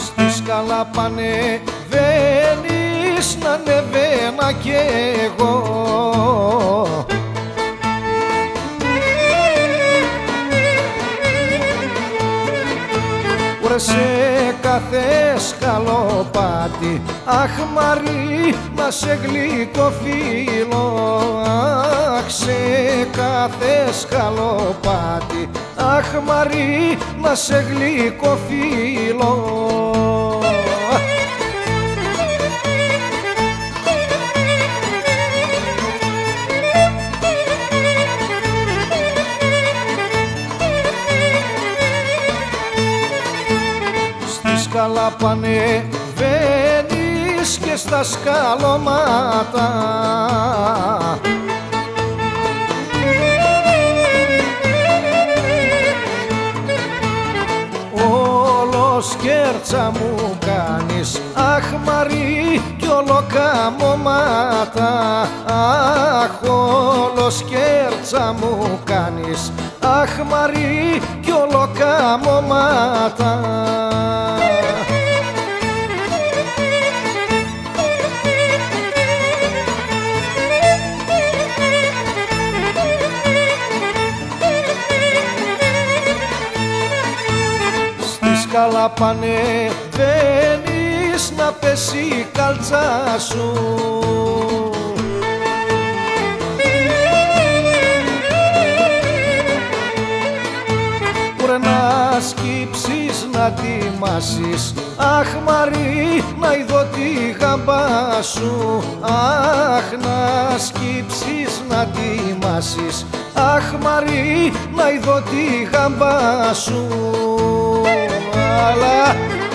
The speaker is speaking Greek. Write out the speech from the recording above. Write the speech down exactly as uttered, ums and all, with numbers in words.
Στη σκάλα πανεβαίνεις να ανεβαίνα κι εγώ, σε κάθε σκαλοπάτι, αχ Μαρή, να σε γλυκοφίλω, αχ σε κάθε σκαλοπάτι, αχ Μαρή, να σε γλυκοφίλω. Σκάλα πανεβαίνεις και στα σκαλώματα, όλο σκέρτσα μου κάνεις, αχ Μαρή, κι όλο καμώματα, αχ όλο σκέρτσα μου κάνεις, αχ Μαρή, κι όλο καμώματα. Σκάλα πανεβαίνεις να πέσει η κάλτσα σου, Ουρε να σκύψεις να τιμάσεις, αχ Μαρή, να ειδώ τη γάμπα σου, αχ να σκύψεις να τιμάσεις, αχ Μαρή, να ειδώ τη γάμπα σου. Αλλά